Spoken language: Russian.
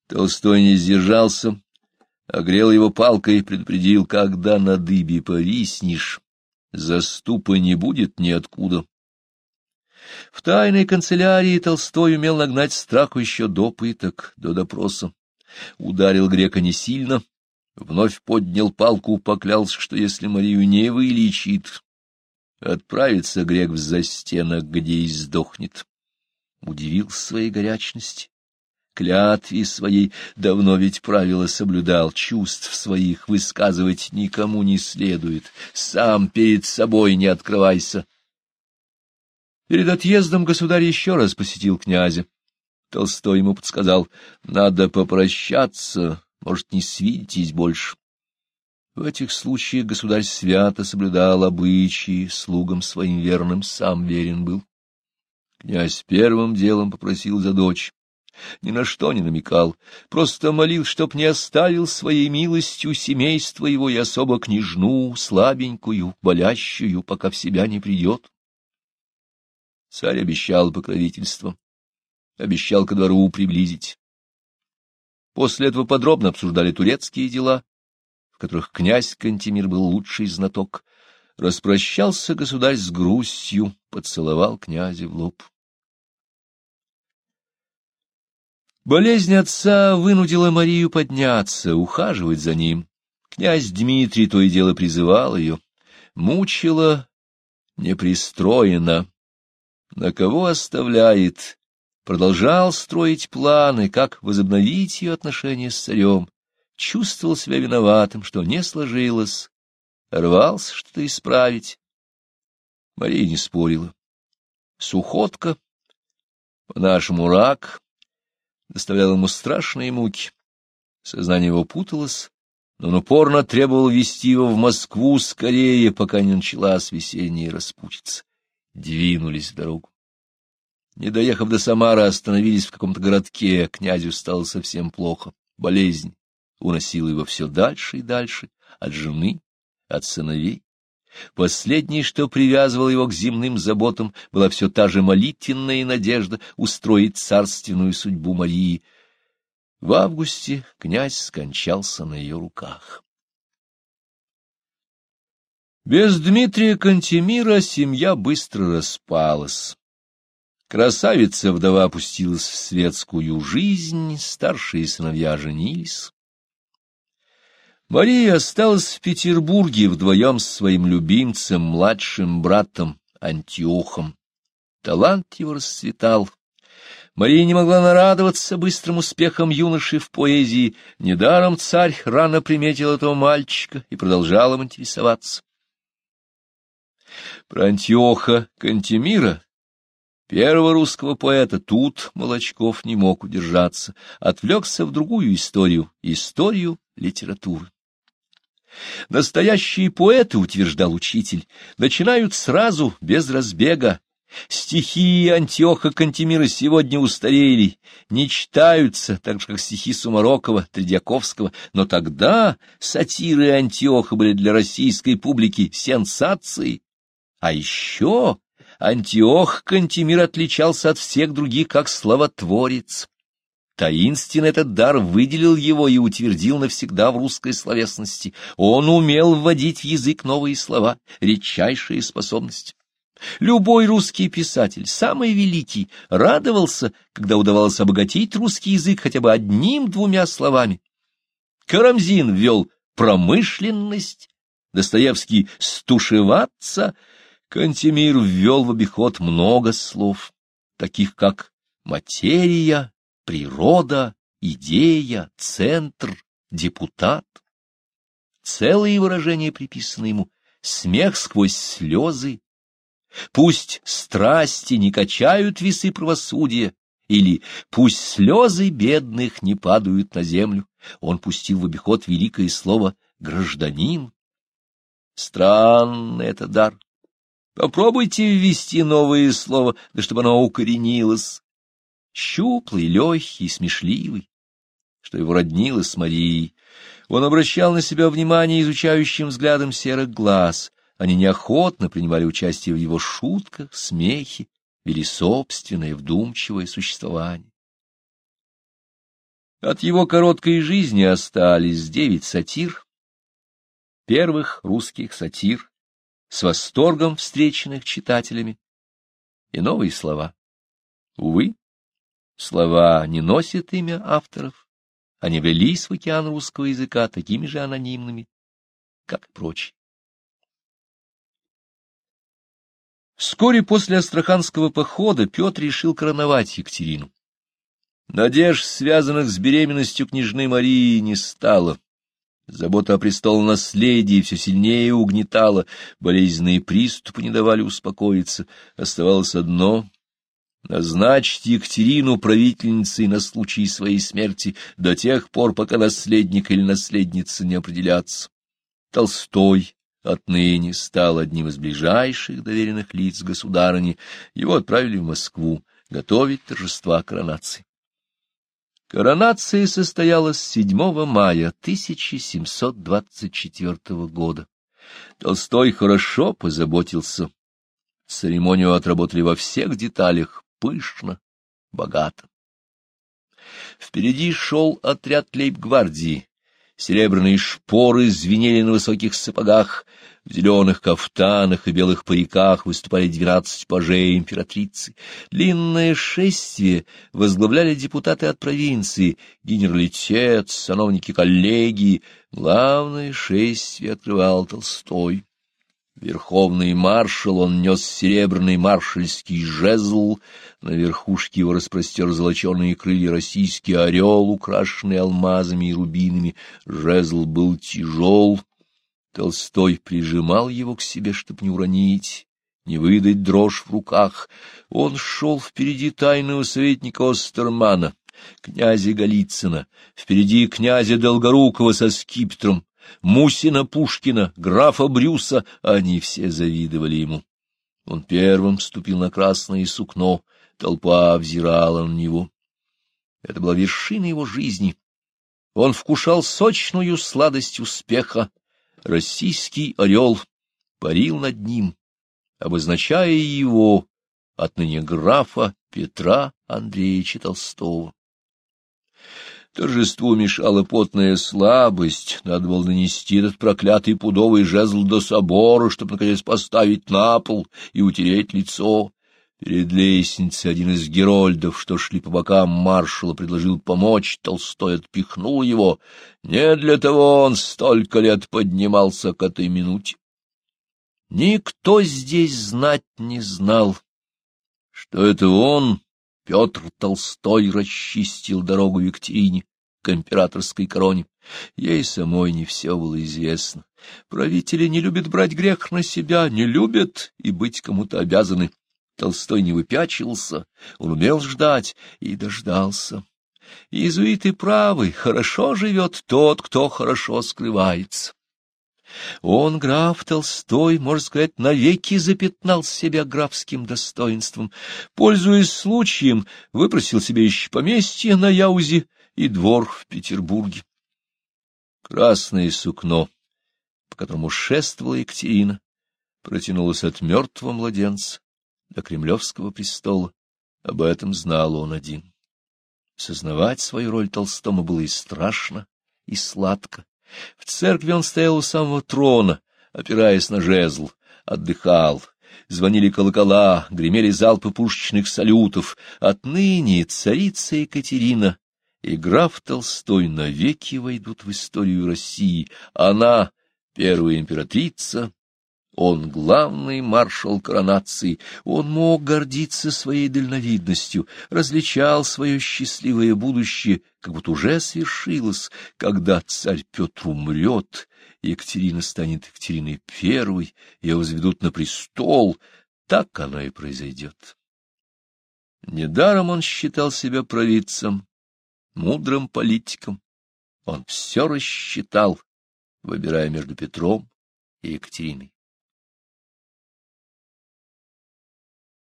Толстой не сдержался, огрел его палкой и предупредил: когда на дыбе повиснешь, заступа не будет ниоткуда. В тайной канцелярии Толстой умел нагнать страху еще до пыток, до допроса. Ударил грека не сильно, вновь поднял палку, поклялся, что если Марию не вылечит, отправится грек в застенок, где и сдохнет. Удивился своей горячности, клятве своей, давно ведь правила соблюдал, чувств своих высказывать никому не следует, сам перед собой не открывайся. Перед отъездом государь еще раз посетил князя. Толстой ему подсказал: надо попрощаться, может, не свидитесь больше. В этих случаях государь свято соблюдал обычаи, слугам своим верным сам верен был. Князь первым делом попросил за дочь, ни на что не намекал, просто молил, чтоб не оставил своей милостью семейство его и особо княжну, слабенькую, болящую, пока в себя не придет. Царь обещал покровительство, обещал ко двору приблизить. После этого подробно обсуждали турецкие дела, в которых князь Кантемир был лучший знаток. Распрощался государь с грустью, поцеловал князя в лоб. Болезнь отца вынудила Марию подняться, ухаживать за ним. Князь Дмитрий то и дело призывал ее. Мучила непристроена. На кого оставляет? Продолжал строить планы, как возобновить ее отношения с царем. Чувствовал себя виноватым, что не сложилось, рвался что-то исправить. Мария не спорила. Сухотка, по-нашему рак, доставлял ему страшные муки. Сознание его путалось, но он упорно требовал везти его в Москву скорее, пока не началась весенняя распутица. Двинулись в дорогу. Не доехав до Самары, остановились в каком-то городке. Князю стало совсем плохо. Болезнь уносила его все дальше и дальше от жены, от сыновей. Последнее, что привязывало его к земным заботам, была все та же молитвенная надежда устроить царственную судьбу Марии. В августе князь скончался на ее руках. Без Дмитрия Кантемира семья быстро распалась. Красавица-вдова опустилась в светскую жизнь, старшие сыновья женились. Мария осталась в Петербурге вдвоем с своим любимцем, младшим братом Антиохом. Талант его расцветал. Мария не могла нарадоваться быстрым успехам юноши в поэзии. Недаром царь рано приметил этого мальчика и продолжал им интересоваться. Про Антиоха Кантемира, первого русского поэта, тут Молочков не мог удержаться, отвлекся в другую историю литературы. Настоящие поэты, утверждал учитель, начинают сразу, без разбега. Стихи Антиоха Кантемира сегодня устарели, не читаются, так же, как стихи Сумарокова, Тредьяковского, но тогда сатиры Антиоха были для российской публики сенсацией. А еще Антиох Кантемир отличался от всех других как словотворец. Таинственно этот дар выделил его и утвердил навсегда в русской словесности. Он умел вводить в язык новые слова, редчайшие способности. Любой русский писатель, самый великий, радовался, когда удавалось обогатить русский язык хотя бы одним-двумя словами. Карамзин ввел промышленность, Достоевский — стушеваться, Кантемир ввел в обиход много слов, таких как материя, природа, идея, центр, депутат. Целые выражения приписаны ему: смех сквозь слезы, пусть страсти не качают весы правосудия, или пусть слезы бедных не падают на землю. Он пустил в обиход великое слово «гражданин». Странный это дар. Попробуйте ввести новое слово, да чтобы оно укоренилось. Щуплый, легкий, смешливый, что его роднило с Марией. Он обращал на себя внимание изучающим взглядом серых глаз. Они неохотно принимали участие в его шутках, смехе, вели собственное вдумчивое существование. От его короткой жизни остались 9 сатир, первых русских сатир, с восторгом встреченных читателями, и новые слова. Увы, слова не носят имя авторов, они влились в океан русского языка такими же анонимными, как и прочие. Вскоре после Астраханского похода Петр решил короновать Екатерину. Надежд, связанных с беременностью княжны Марии, не стало. Забота о престолонаследии все сильнее угнетала, болезненные приступы не давали успокоиться. Оставалось одно — назначить Екатерину правительницей на случай своей смерти до тех пор, пока наследник или наследница не определятся. Толстой отныне стал одним из ближайших доверенных лиц государыни. Его отправили в Москву готовить торжества коронации. Коронация состоялась 7 мая 1724 года. Толстой хорошо позаботился. Церемонию отработали во всех деталях, пышно, богато. Впереди шел отряд лейб-гвардии. Серебряные шпоры звенели на высоких сапогах, в зеленых кафтанах и белых париках выступали 12 пажей императрицы. Длинное шествие возглавляли депутаты от провинции, генералитет, сановники коллегии. Главное шествие открывал Толстой. Верховный маршал, он нес серебряный маршальский жезл, на верхушке его распростер золоченые крылья российский орел, украшенный алмазами и рубинами. Жезл был тяжел. Толстой прижимал его к себе, чтоб не уронить, не выдать дрожь в руках. Он шел впереди тайного советника Остермана, князя Голицына, впереди князя Долгорукова со скипетром, Мусина Пушкина, графа Брюса, они все завидовали ему. Он первым вступил на красное сукно, толпа взирала на него. Это была вершина его жизни. Он вкушал сочную сладость успеха. Российский орел парил над ним, обозначая его, отныне графа Петра Андреевича Толстого. Торжеству мешала потная слабость, надо было донести этот проклятый пудовый жезл до собора, чтобы, наконец, поставить на пол и утереть лицо. Перед лестницей один из герольдов, что шли по бокам маршала, предложил помочь, Толстой отпихнул его. Не для того он столько лет поднимался к этой минуте. Никто здесь знать не знал, что это он, Петр Толстой, расчистил дорогу Екатерине к императорской короне. Ей самой не все было известно. Правители не любят брать грех на себя, не любят и быть кому-то обязаны. Толстой не выпячивался, он умел ждать и дождался. Иезуиты правы, хорошо живет тот, кто хорошо скрывается. Он, граф Толстой, можно сказать, навеки запятнал себя графским достоинством. Пользуясь случаем, выпросил себе еще поместье на Яузе и двор в Петербурге. Красное сукно, по которому шествовала Екатерина, протянулось от мертвого младенца до Кремлевского престола. Об этом знал он один. Сознавать свою роль Толстому было и страшно, и сладко. В церкви он стоял у самого трона, опираясь на жезл, отдыхал. Звонили колокола, гремели залпы пушечных салютов. Отныне царица Екатерина и граф Толстой навеки войдут в историю России. Она — первая императрица, он — главный маршал коронации. Он мог гордиться своей дальновидностью, различал свое счастливое будущее, как будто уже свершилось. Когда царь Петр умрет, Екатерина станет Екатериной I, ее возведут на престол. Так оно и произойдет. Недаром он считал себя провидцем, мудрым политиком. Он все рассчитал, выбирая между Петром и Екатериной.